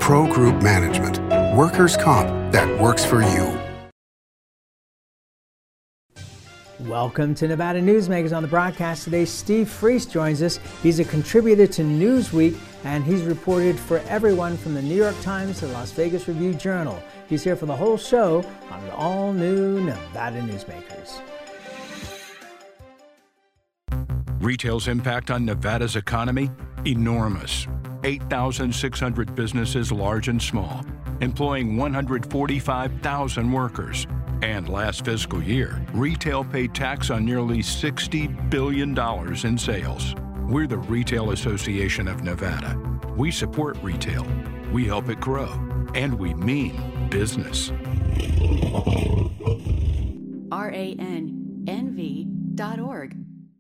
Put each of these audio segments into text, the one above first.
Pro Group Management. Workers' comp that works for you. Welcome to Nevada Newsmakers. On the broadcast today, Steve Friess joins us. He's a contributor to Newsweek, and he's reported for everyone from the New York Times to the Las Vegas Review-Journal. He's here for the whole show on an all-new Nevada Newsmakers. Retail's impact on Nevada's economy? Enormous. 8,600 businesses, large and small, employing 145,000 workers. And last fiscal year, retail paid tax on nearly $60 billion in sales. We're the Retail Association of Nevada. We support retail, we help it grow, and we mean business. RANNV.org.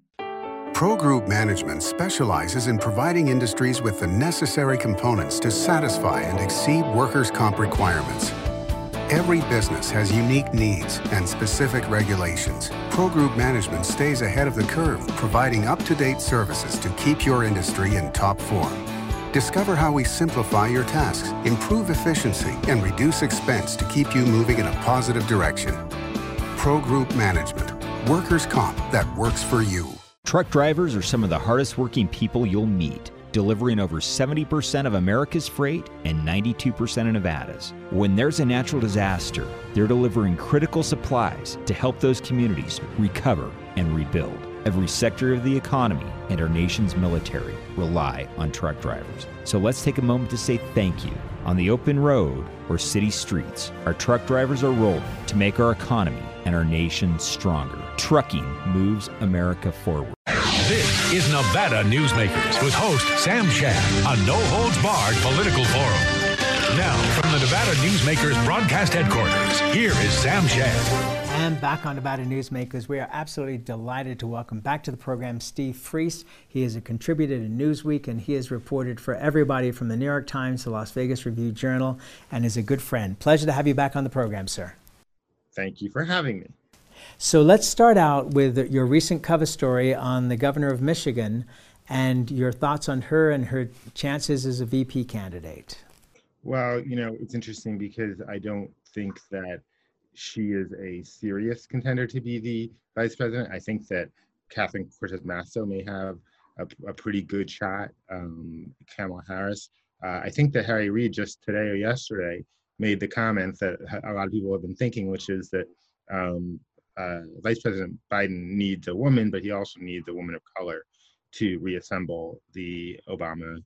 Pro Group Management specializes in providing industries with the necessary components to satisfy and exceed workers' comp requirements. Every business has unique needs and specific regulations. Pro Group Management stays ahead of the curve, providing up-to-date services to keep your industry in top form. Discover how we simplify your tasks, improve efficiency, and reduce expense to keep you moving in a positive direction. Pro Group Management. Workers' comp that works for you. Truck drivers are some of the hardest working people you'll meet, delivering over 70% of America's freight and 92% of Nevada's. When there's a natural disaster, they're delivering critical supplies to help those communities recover and rebuild. Every sector of the economy and our nation's military rely on truck drivers. So let's take a moment to say thank you. On the open road or city streets, our truck drivers are rolling to make our economy and our nation stronger. Trucking moves America forward. This is Nevada Newsmakers with host Sam Shad, a no-holds-barred political forum. Now, from the Nevada Newsmakers broadcast headquarters, here is Sam Shad. And back on Nevada Newsmakers, we are absolutely delighted to welcome back to the program Steve Friess. He is a contributor to Newsweek, and he has reported for everybody from the New York Times to Las Vegas Review-Journal, and is a good friend. Pleasure to have you back on the program, sir. Thank you for having me. So let's start out with your recent cover story on the governor of Michigan and your thoughts on her and her chances as a VP candidate. Well, you know, it's interesting because I don't think that she is a serious contender to be the vice president. I think that Catherine Cortez Masto may have a pretty good shot, Kamala Harris. I think that Harry Reid just today or yesterday made the comment that a lot of people have been thinking, which is that Vice President Biden needs a woman, but he also needs a woman of color to reassemble the Obama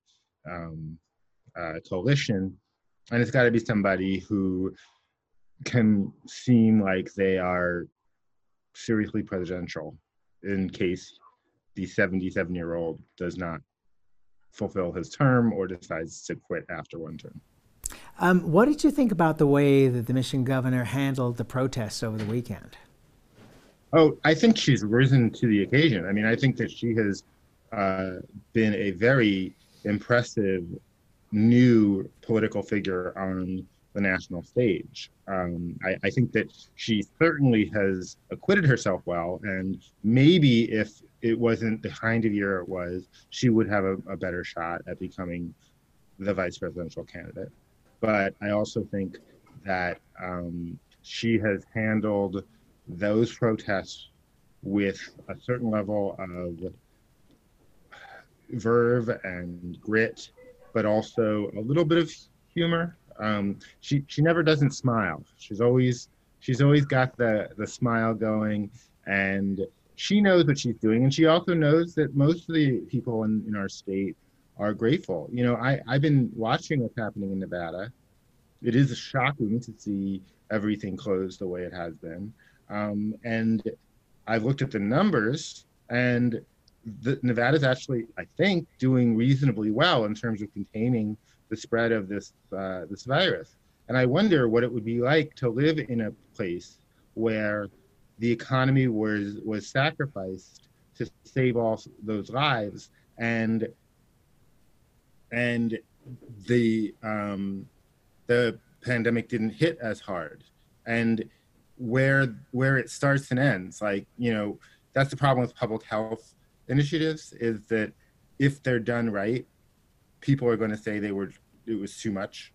coalition. And it's got to be somebody who can seem like they are seriously presidential in case the 77-year-old does not fulfill his term or decides to quit after one term. What did you think about the way that the Michigan governor handled the protests over the weekend? Oh, I think she's risen to the occasion. I mean, I think that she has been a very impressive new political figure on the national stage. I think that she certainly has acquitted herself well, and maybe if it wasn't the kind of year it was, she would have a better shot at becoming the vice presidential candidate. But I also think that she has handled those protests with a certain level of verve and grit, but also a little bit of humor. She never doesn't smile. She's always got the smile going, and she knows what she's doing. And she also knows that most of the people in our state are grateful. You know, I've been watching what's happening in Nevada. It is shocking to see everything closed the way it has been. And I've looked at the numbers, and Nevada's actually, I think, doing reasonably well in terms of containing the spread of this virus. And I wonder what it would be like to live in a place where the economy was sacrificed to save all those lives, and the pandemic didn't hit as hard, and where it starts and ends. Like, you know, that's the problem with public health initiatives, is that if they're done right, people are going to say it was too much,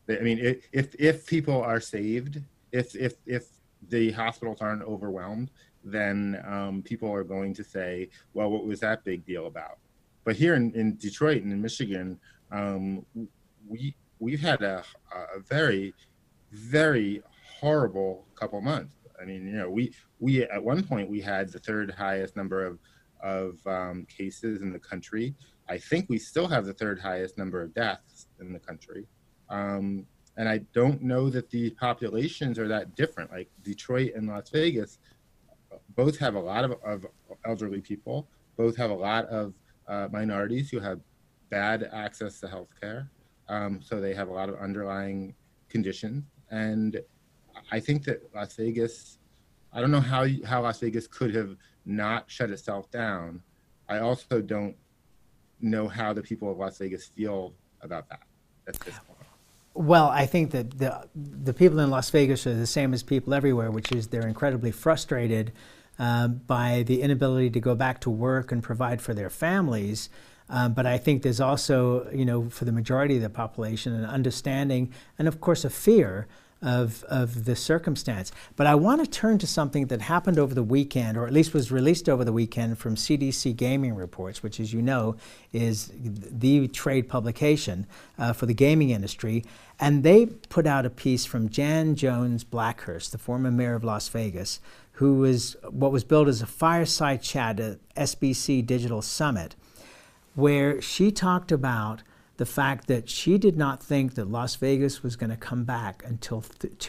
I mean, if people are saved, if the hospitals aren't overwhelmed, then people are going to say, well, what was that big deal about? But here in Detroit and in Michigan, we've had a very, very horrible couple months. I mean, you know, we at one point we had the third highest number of cases in the country. I think we still have the third highest number of deaths in the country. And I don't know that the populations are that different. Like Detroit and Las Vegas both have a lot of elderly people, both have a lot of minorities who have bad access to healthcare. So they have a lot of underlying conditions. And I think that Las Vegas, I don't know how Las Vegas could have not shut itself down. I also don't know how the people of Las Vegas feel about that at this point. Well, I think that the people in Las Vegas are the same as people everywhere, which is they're incredibly frustrated by the inability to go back to work and provide for their families. But I think there's also, you know, for the majority of the population, an understanding and, of course, a fear of the circumstance. But I want to turn to something that happened over the weekend, or at least was released over the weekend from CDC Gaming Reports, which, as you know, is the trade publication for the gaming industry. And they put out a piece from Jan Jones Blackhurst, the former mayor of Las Vegas, who was what was billed as a fireside chat at SBC Digital Summit, where she talked about the fact that she did not think that Las Vegas was going to come back until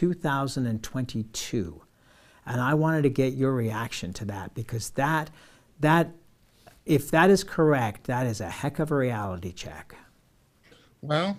2022. And I wanted to get your reaction to that, because that if that is correct, that is a heck of a reality check. Well,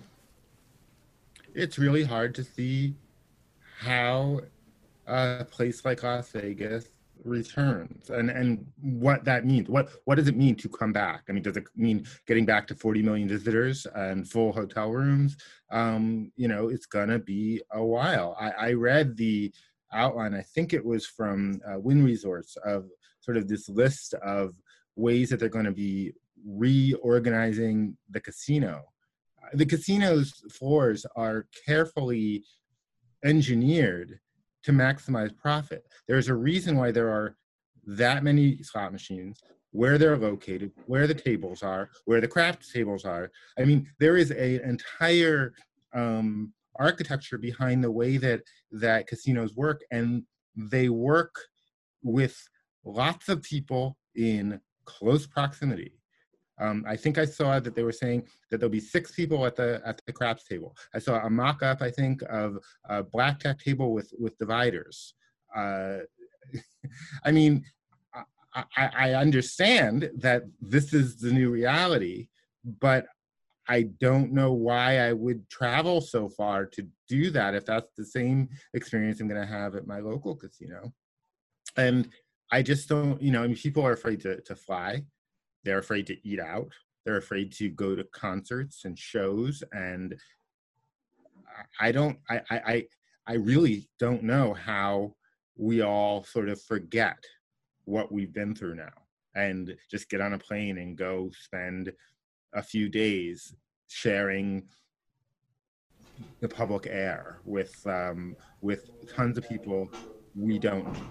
it's really hard to see how a place like Las Vegas returns and what that means. What does it mean to come back? I mean, does it mean getting back to 40 million visitors and full hotel rooms? You know, it's gonna be a while. I read the outline, I think it was from Wynn Resorts, of sort of this list of ways that they're going to be reorganizing the casino. The casino's floors are carefully engineered to maximize profit. There's a reason why there are that many slot machines, where they're located, where the tables are, where the craps tables are. I mean, there is an entire architecture behind the way that casinos work, and they work with lots of people in close proximity. I think I saw that they were saying that there'll be 6 people at the craps table. I saw a mock-up, I think, of a blackjack table with dividers. I mean, I understand that this is the new reality, but I don't know why I would travel so far to do that if that's the same experience I'm going to have at my local casino. And I just don't, you know, I mean, people are afraid to fly. They're afraid to eat out. They're afraid to go to concerts and shows. And I really don't know how we all sort of forget what we've been through now and just get on a plane and go spend a few days sharing the public air with tons of people we don't know.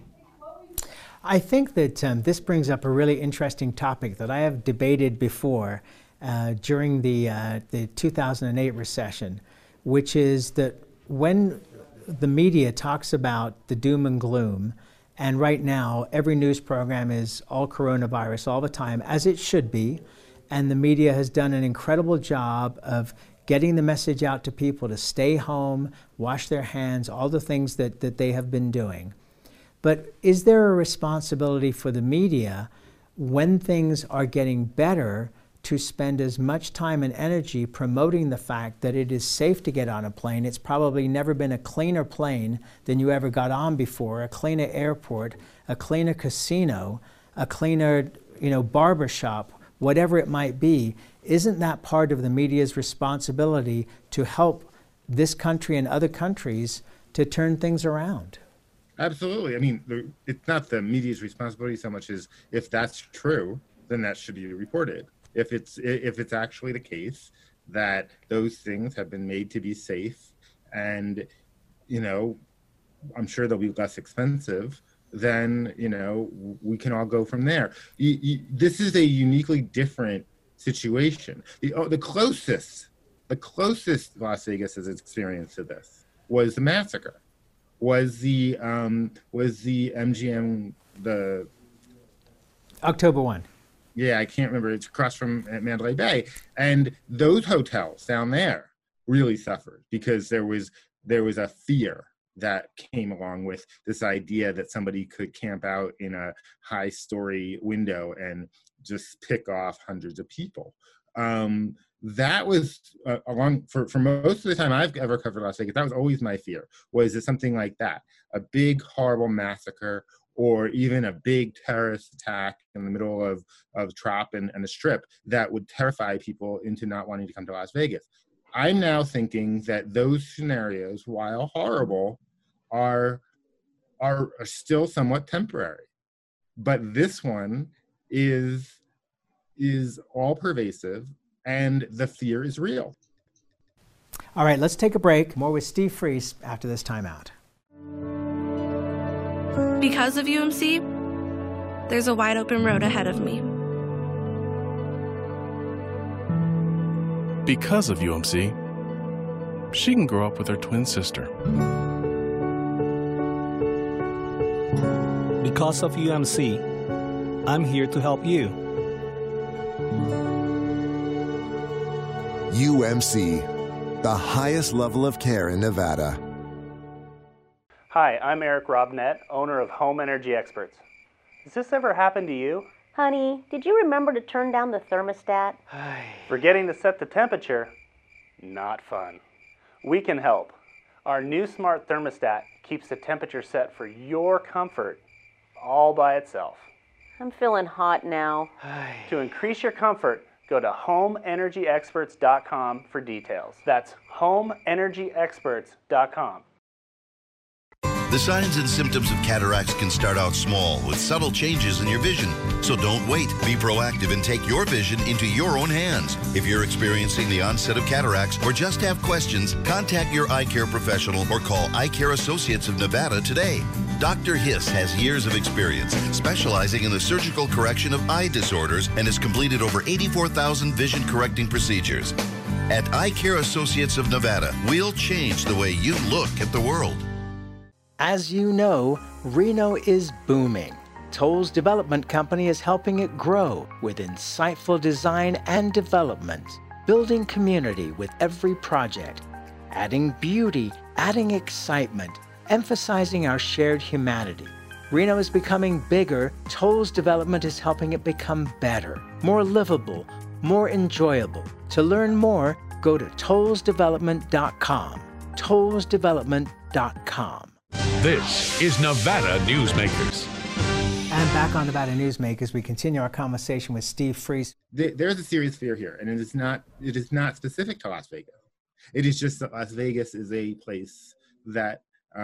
I think that this brings up a really interesting topic that I have debated before during the 2008 recession, which is that when the media talks about the doom and gloom, and right now every news program is all coronavirus all the time, as it should be, and the media has done an incredible job of getting the message out to people to stay home, wash their hands, all the things that they have been doing. But is there a responsibility for the media when things are getting better to spend as much time and energy promoting the fact that it is safe to get on a plane? It's probably never been a cleaner plane than you ever got on before, a cleaner airport, a cleaner casino, a cleaner, barber shop, whatever it might be. Isn't that part of the media's responsibility to help this country and other countries to turn things around? Absolutely. I mean, it's not the media's responsibility so much as if that's true, then that should be reported. If it's actually the case that those things have been made to be safe and I'm sure they'll be less expensive. Then we can all go from there. This is a uniquely different situation. The closest Las Vegas has experienced to this was the massacre, was the MGM, the October 1. Yeah, I can't remember. It's across from Mandalay Bay, and those hotels down there really suffered because there was a fear that came along with this idea that somebody could camp out in a high-story window and just pick off hundreds of people. That was for most of the time I've ever covered Las Vegas, that was always my fear, was it something like that, a big, horrible massacre, or even a big terrorist attack in the middle of Trop and the Strip that would terrify people into not wanting to come to Las Vegas. I'm now thinking that those scenarios, while horrible, are still somewhat temporary. But this one is all pervasive, and the fear is real. All right, let's take a break. More with Steve Freese after this timeout. Because of UMC, there's a wide open road ahead of me. Because of UMC, she can grow up with her twin sister. Because of UMC, I'm here to help you. UMC, the highest level of care in Nevada. Hi, I'm Eric Robnett, owner of Home Energy Experts. Has this ever happened to you? Honey, did you remember to turn down the thermostat? Forgetting to set the temperature? Not fun. We can help. Our new smart thermostat keeps the temperature set for your comfort all by itself. I'm feeling hot now. To increase your comfort, go to homeenergyexperts.com for details. That's homeenergyexperts.com. The signs and symptoms of cataracts can start out small with subtle changes in your vision. So don't wait. Be proactive and take your vision into your own hands. If you're experiencing the onset of cataracts or just have questions, contact your eye care professional or call Eye Care Associates of Nevada today. Dr. Hiss has years of experience specializing in the surgical correction of eye disorders and has completed over 84,000 vision correcting procedures. At Eye Care Associates of Nevada, we'll change the way you look at the world. As you know, Reno is booming. Toll's development company is helping it grow with insightful design and development, building community with every project, adding beauty, adding excitement, emphasizing our shared humanity. Reno is becoming bigger. Toll's development is helping it become better, more livable, more enjoyable. To learn more, go to tollsdevelopment.com. tollsdevelopment.com. This is Nevada Newsmakers. And back on Nevada Newsmakers, we continue our conversation with Steve Freese. There's a serious fear here, and it is not specific to Las Vegas. It is just that Las Vegas is a place that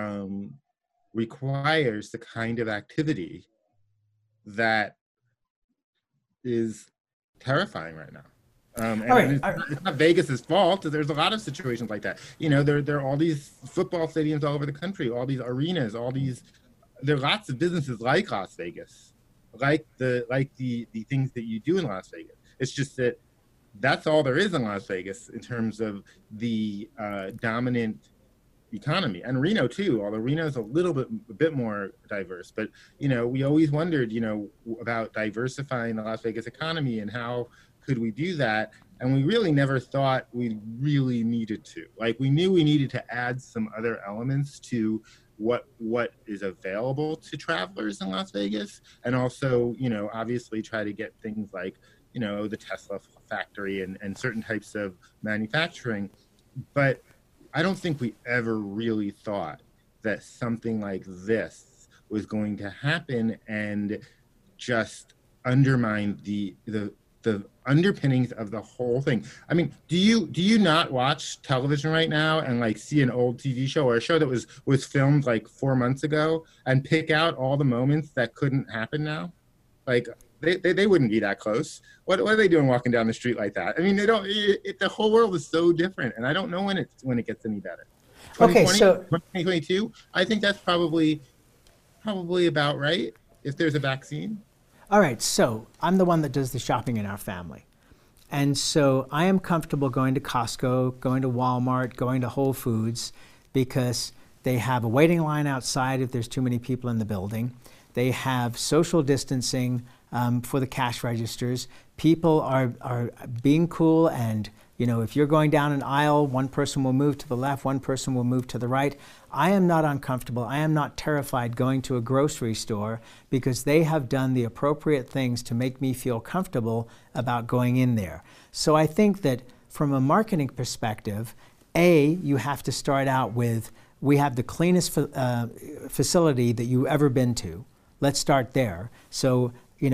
requires the kind of activity that is terrifying right now. It's not Vegas's fault. There's a lot of situations like that. There are all these football stadiums all over the country, all these arenas, there are lots of businesses like Las Vegas, like the things that you do in Las Vegas. It's just that that's all there is in Las Vegas in terms of the dominant economy, and Reno too. Although Reno's a bit more diverse, but we always wondered, about diversifying the Las Vegas economy and how could we do that? And we really never thought we really needed to. Like, we knew we needed to add some other elements to what is available to travelers in Las Vegas, and also, obviously try to get things like, the Tesla factory and certain types of manufacturing. But I don't think we ever really thought that something like this was going to happen and just undermine the underpinnings of the whole thing. I mean, do you not watch television right now and see an old TV show or a show that was filmed 4 months ago and pick out all the moments that couldn't happen now? They wouldn't be that close. What are they doing walking down the street like that? I mean, they don't. The whole world is so different, and I don't know when it gets any better. Okay, so 2022, I think that's probably about right if there's a vaccine. All right, so I'm the one that does the shopping in our family. And so I am comfortable going to Costco, going to Walmart, going to Whole Foods, because they have a waiting line outside if there's too many people in the building. They have social distancing for the cash registers. People are being cool, and if you're going down an aisle, one person will move to the left, one person will move to the right. I am not uncomfortable. I am not terrified going to a grocery store because they have done the appropriate things to make me feel comfortable about going in there. So I think that from a marketing perspective, you have to start out with, we have the cleanest facility that you've ever been to. Let's start there. So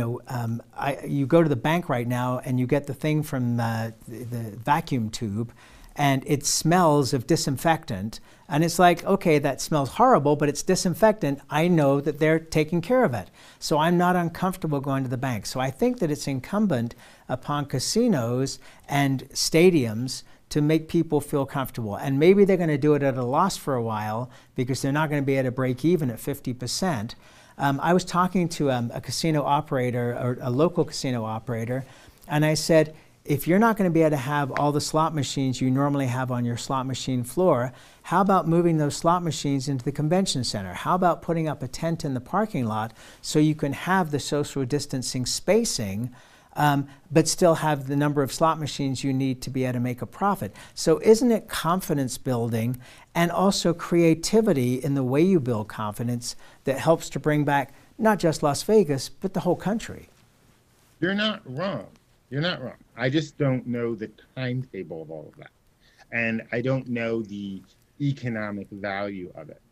you go to the bank right now and you get the thing from the vacuum tube, and it smells of disinfectant. And it's like, okay, that smells horrible, but it's disinfectant. I know that they're taking care of it. So I'm not uncomfortable going to the bank. So I think that it's incumbent upon casinos and stadiums to make people feel comfortable. And maybe they're going to do it at a loss for a while because they're not going to be able to break even at 50%. I was talking to a casino operator, or a local casino operator, and I said, if you're not going to be able to have all the slot machines you normally have on your slot machine floor, how about moving those slot machines into the convention center? How about putting up a tent in the parking lot so you can have the social distancing spacing, but still have the number of slot machines you need to be able to make a profit? So isn't it confidence building and also creativity in the way you build confidence that helps to bring back not just Las Vegas, but the whole country? You're not wrong. You're not wrong. I just don't know the timetable of all of that. And I don't know the economic value of it.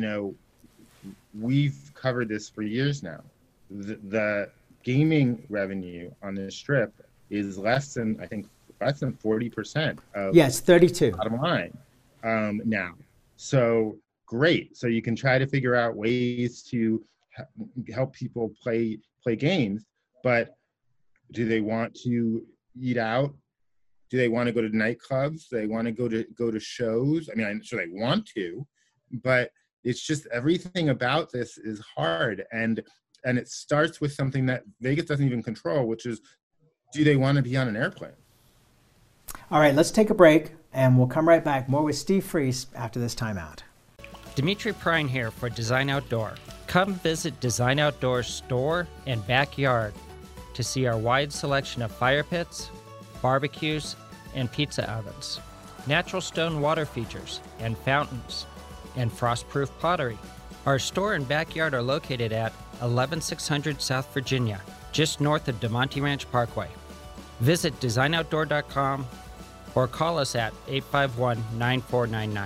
We've covered this for years now. The gaming revenue on the Strip is less than 40% of yes, 32 bottom line now. So great. So you can try to figure out ways to help people play games, but do they want to eat out? Do they want to go to nightclubs? Do they want to go to shows? I mean, I'm sure they want to, but it's just everything about this is hard. And it starts with something that Vegas doesn't even control, which is, do they want to be on an airplane? All right, let's take a break, and we'll come right back. More with Steve Freese after this timeout. Dimitri Prine here for Design Outdoor. Come visit Design Outdoor's store and backyard to see our wide selection of fire pits, barbecues, and pizza ovens, natural stone water features and fountains, and frost-proof pottery. Our store and backyard are located at 11600 South Virginia, just north of DeMonte Ranch Parkway. Visit designoutdoor.com or call us at 851-9499.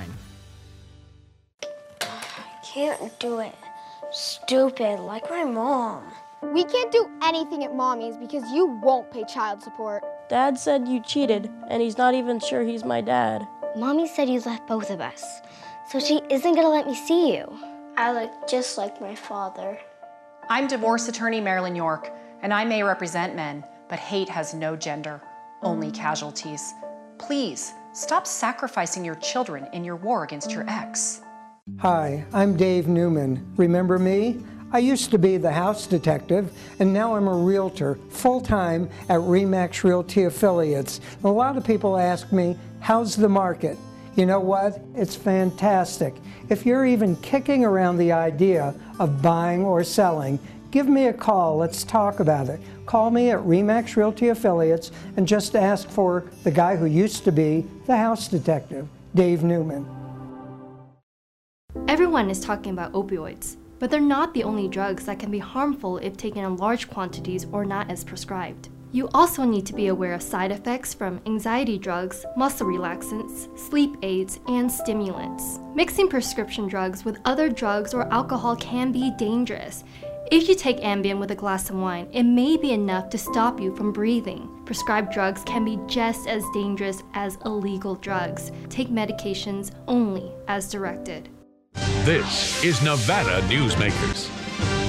Can't do it. Stupid, like my mom. We can't do anything at Mommy's because you won't pay child support. Dad said you cheated, and he's not even sure he's my dad. Mommy said you left both of us, so she isn't gonna let me see you. I look just like my father. I'm divorce attorney Marilyn York, and I may represent men, but hate has no gender, only casualties. Please, stop sacrificing your children in your war against your ex. Hi, I'm Dave Newman. Remember me? I used to be the house detective, and now I'm a realtor full-time at RE/MAX Realty Affiliates. A lot of people ask me, how's the market? You know what? It's fantastic. If you're even kicking around the idea of buying or selling, give me a call. Let's talk about it. Call me at RE/MAX Realty Affiliates and just ask for the guy who used to be the house detective, Dave Newman. Everyone is talking about opioids, but they're not the only drugs that can be harmful if taken in large quantities or not as prescribed. You also need to be aware of side effects from anxiety drugs, muscle relaxants, sleep aids, and stimulants. Mixing prescription drugs with other drugs or alcohol can be dangerous. If you take Ambien with a glass of wine, it may be enough to stop you from breathing. Prescribed drugs can be just as dangerous as illegal drugs. Take medications only as directed. This is Nevada Newsmakers.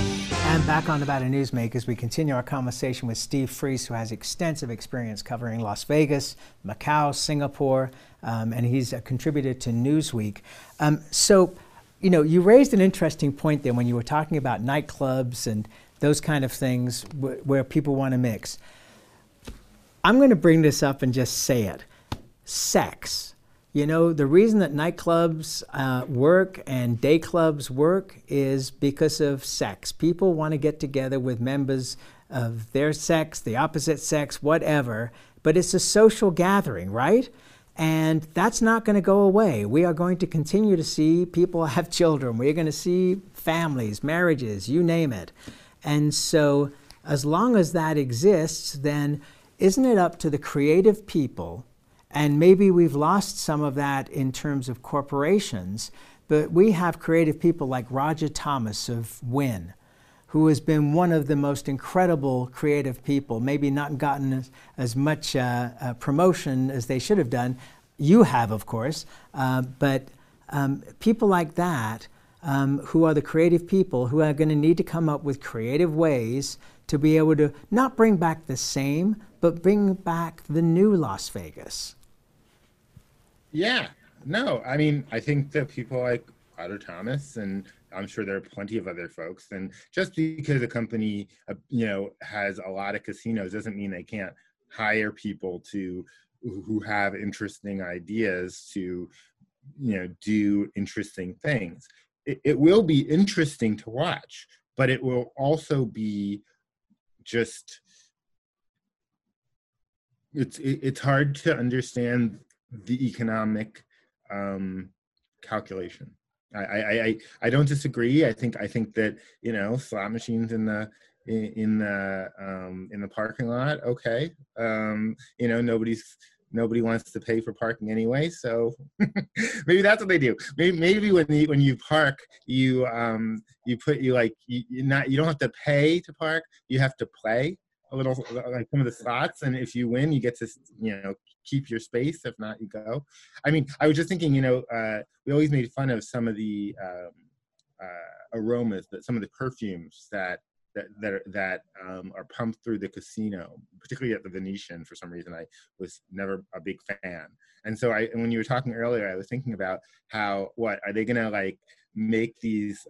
And back on Nevada Newsmakers, we continue our conversation with Steve Friess, who has extensive experience covering Las Vegas, Macau, Singapore, and he's a contributor to Newsweek. So, you know, you raised an interesting point there when you were talking about nightclubs and those kind of things where people want to mix. I'm going to bring this up and just say it. Sex. You know, the reason that nightclubs work and day clubs work is because of sex. People want to get together with members of their sex, the opposite sex, whatever, but it's a social gathering, right? And that's not going to go away. We are going to continue to see people have children. We're going to see families, marriages, you name it. And so as long as that exists, then isn't it up to the creative people? And maybe we've lost some of that in terms of corporations, but we have creative people like Roger Thomas of Wynn, who has been one of the most incredible creative people, maybe not gotten as much promotion as they should have done. You have, of course, but people like that who are the creative people who are going to need to come up with creative ways to be able to not bring back the same, but bring back the new Las Vegas. Yeah, no, I mean, I think that people like Roger Thomas, and I'm sure there are plenty of other folks, and just because a company, you know, has a lot of casinos doesn't mean they can't hire people who have interesting ideas to, you know, do interesting things. It will be interesting to watch, but it will also be just, it's hard to understand the economic calculation. I don't disagree. I think that, you know, slot machines in the parking lot, okay. You know, nobody wants to pay for parking anyway, so maybe that's what they do. Maybe when you park, you don't have to pay to park. You have to play a little, like some of the slots, and if you win, you get to, you know, keep your space. If not, you go. I mean, I was just thinking, you know, we always made fun of some of the aromas, some of the perfumes that are pumped through the casino, particularly at the Venetian. For some reason, I was never a big fan. And so when you were talking earlier, I was thinking about how, what are they gonna like make these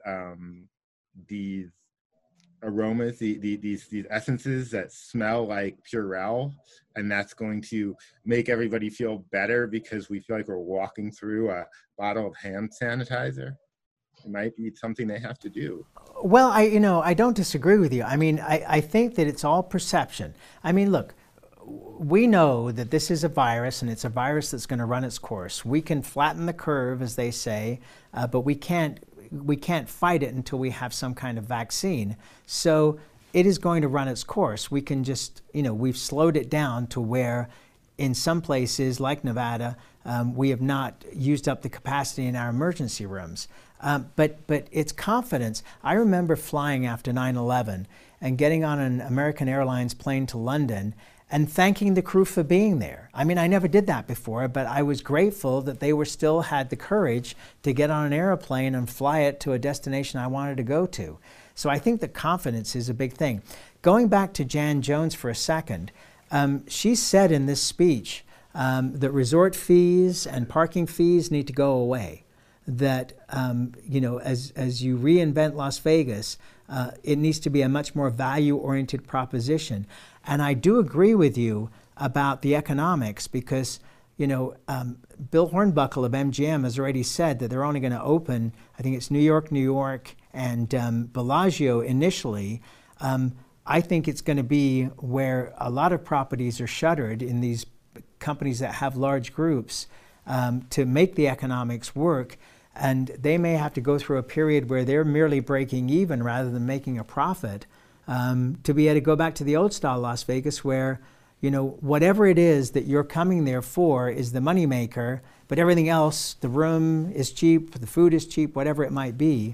aromas, these essences that smell like Purell, and that's going to make everybody feel better because we feel like we're walking through a bottle of hand sanitizer. It might be something they have to do. Well, I don't disagree with you. I mean, I think that it's all perception. I mean, look, we know that this is a virus, and it's a virus that's going to run its course. We can flatten the curve, as they say, but we can't fight it until we have some kind of vaccine. So it is going to run its course. We can just, you know, we've slowed it down to where in some places like Nevada, we have not used up the capacity in our emergency rooms. But it's confidence. I remember flying after 9/11 and getting on an American Airlines plane to London and thanking the crew for being there. I mean, I never did that before, but I was grateful that they still had the courage to get on an airplane and fly it to a destination I wanted to go to. So I think that confidence is a big thing. Going back to Jan Jones for a second, she said in this speech that resort fees and parking fees need to go away. That, you know, as you reinvent Las Vegas, it needs to be a much more value-oriented proposition. And I do agree with you about the economics because, you know, Bill Hornbuckle of MGM has already said that they're only going to open, I think it's New York, and Bellagio initially. I think it's going to be where a lot of properties are shuttered in these companies that have large groups to make the economics work. And they may have to go through a period where they're merely breaking even rather than making a profit to be able to go back to the old style Las Vegas where, you know, whatever it is that you're coming there for is the moneymaker, but everything else, the room is cheap, the food is cheap, whatever it might be.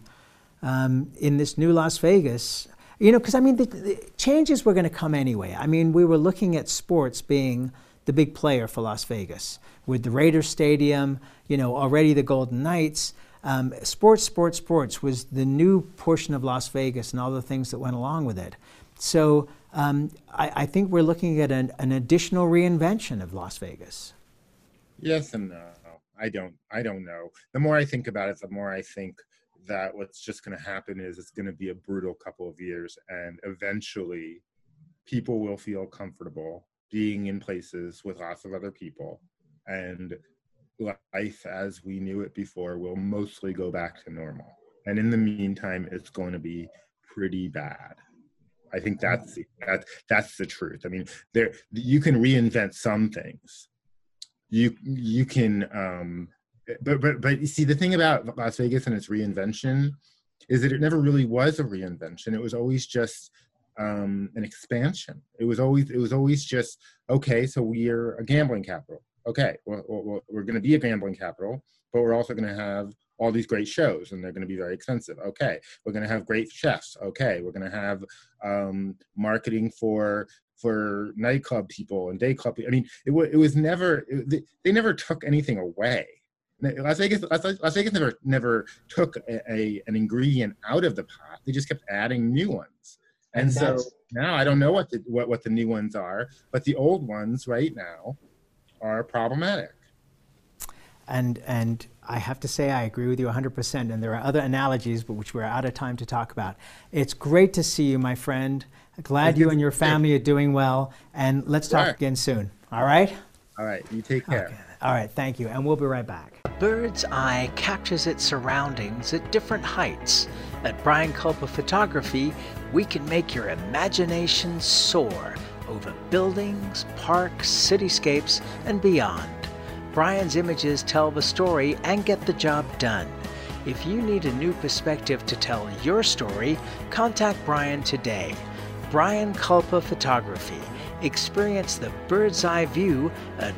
In this new Las Vegas, you know, because I mean, the changes were going to come anyway. I mean, we were looking at sports being the big player for Las Vegas with the Raiders Stadium, you know, already the Golden Knights. Sports was the new portion of Las Vegas and all the things that went along with it. So I think we're looking at an additional reinvention of Las Vegas. Yes and no. I don't know. The more I think about it, the more I think that what's just going to happen is it's going to be a brutal couple of years, and eventually people will feel comfortable being in places with lots of other people, and life as we knew it before will mostly go back to normal. And in the meantime, it's going to be pretty bad. I think that's the truth. I mean, you can reinvent some things. You can, but you see, the thing about Las Vegas and its reinvention is that it never really was a reinvention. It was always just an expansion. It was always just, okay, so we're a gambling capital. Okay, well, we're going to be a gambling capital, but we're also going to have all these great shows, and they're going to be very expensive. Okay, we're going to have great chefs. Okay, we're going to have marketing for nightclub people and day club people. I mean, it was never, they never took anything away. Las Vegas never took an ingredient out of the pot. They just kept adding new ones. And so now I don't know what the new ones are, but the old ones right now are problematic. And I have to say I agree with you 100%. And there are other analogies, but which we're out of time to talk about. It's great to see you, my friend. Glad you and your family are doing well. And let's talk again soon. All right? All right. You take care. Okay. All right. Thank you. And we'll be right back. A bird's eye captures its surroundings at different heights. At Brian Culpa Photography, we can make your imagination soar over buildings, parks, cityscapes, and beyond. Brian's images tell the story and get the job done. If you need a new perspective to tell your story, contact Brian today. Brian Culpa Photography. Experience the bird's eye view at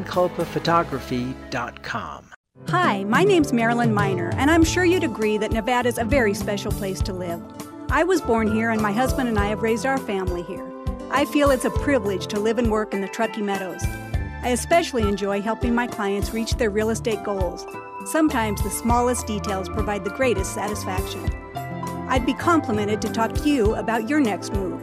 brianculpaphotography.com. Hi, my name's Marilyn Miner, and I'm sure you'd agree that Nevada's a very special place to live. I was born here, and my husband and I have raised our family here. I feel it's a privilege to live and work in the Truckee Meadows. I especially enjoy helping my clients reach their real estate goals. Sometimes the smallest details provide the greatest satisfaction. I'd be complimented to talk to you about your next move.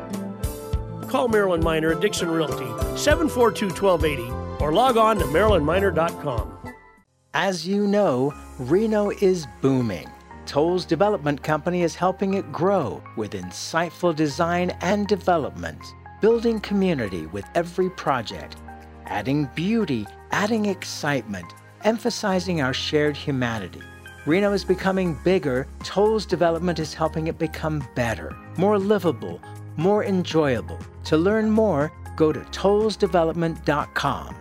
Call Marilyn Miner at Dixon Realty, 742-1280, or log on to marilynminer.com. As you know, Reno is booming. Toll's Development Company is helping it grow with insightful design and development, building community with every project, adding beauty, adding excitement, emphasizing our shared humanity. Reno is becoming bigger. Toll's Development is helping it become better, more livable, more enjoyable. To learn more, go to tollsdevelopment.com.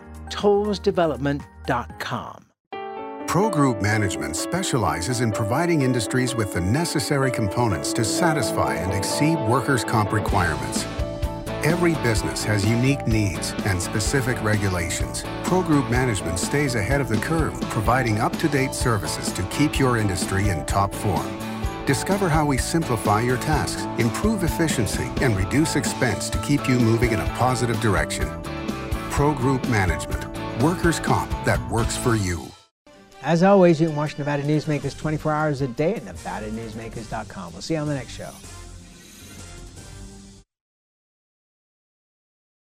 tollsdevelopment.com. Pro Group Management specializes in providing industries with the necessary components to satisfy and exceed workers' comp requirements. Every business has unique needs and specific regulations. Pro Group Management stays ahead of the curve, providing up-to-date services to keep your industry in top form. Discover how we simplify your tasks, improve efficiency, and reduce expense to keep you moving in a positive direction. Pro Group Management. Workers' comp that works for you. As always, you can watch Nevada Newsmakers 24 hours a day at NevadaNewsmakers.com. We'll see you on the next show.